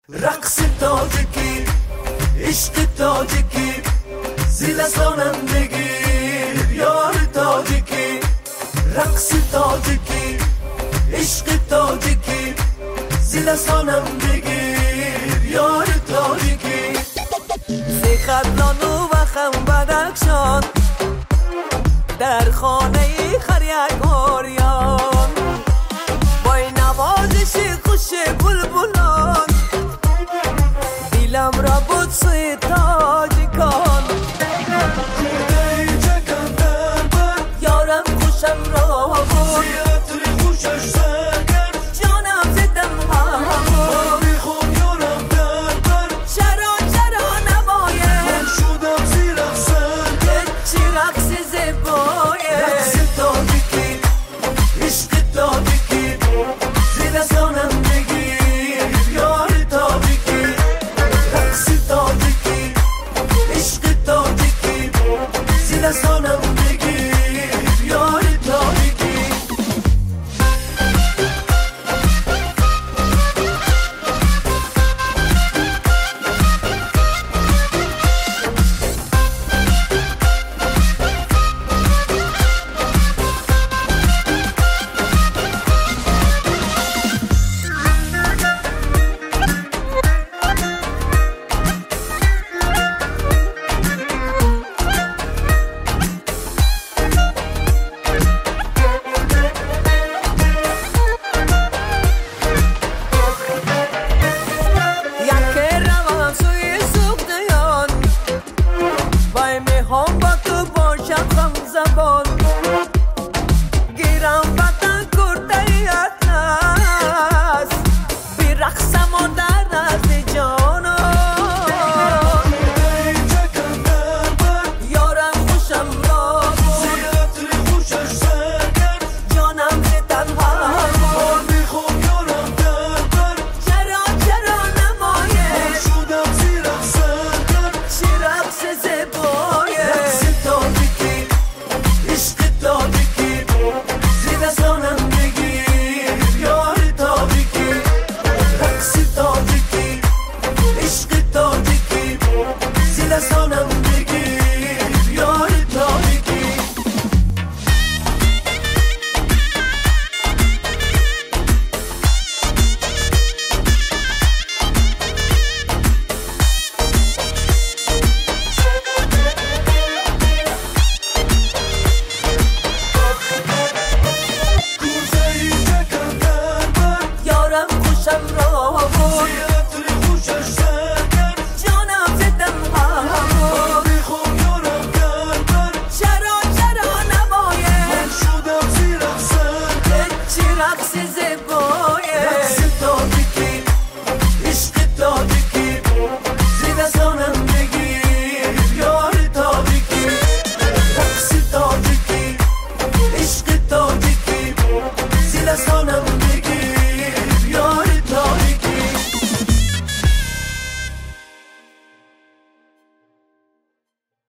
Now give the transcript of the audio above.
رقص تاجیکی، عشق تاجیکی، زیر سانم بگیر یار تاجیکی. رقص تاجیکی، عشق تاجیکی، زیر سانم بگیر یار تاجیکی. زیخرلانو و خم بدکشان در خانه خریک آریان، بای نوازش خوش بلبلان دیلم را بود سوی تاجیکان. یارم خوشم را بود خوشش سرگرد، جانم زدم هم میخون یارم در چرا نمایه، من شدم زیرم سرگرد چی رقص زبایه. رقص تاجیکی، عشق تاجیکی، زیر سانم بگیر یار تاجیکی. رقص تاجیکی، عشق تاجیکی، زیر سانم بگیر یار تاجیکی. هم با تو باشم خم زبان، گیرم وطن کرده اطلس، بی رقصم و در نزد جانان. یارم خوشم را زیادی خوشش سرگرد، جانم زدن هم میخوام یارم در چرا نمایه، شدم زیرم سرگرد چی رقص زبان. رقص تاجیکی، عشق تاجیکی، زیر سانم بگیر یار تاجیکی. رقص تاجیکی، عشق تاجیکی، زیر سانم بگیر یار تاجیکی. یارم خوشم را بود زیادی خوشش سرگرد، جانم زدم هم میخوام یارم در چرا نمایه، من شدم زیرم سرگرد چی رقص زبایه. رقص تاجیکی، عشق تاجیکی، زیر سانم بگیر یار تاجیکی. رقص تاجیکی، عشق تاجیکی، زیر سانم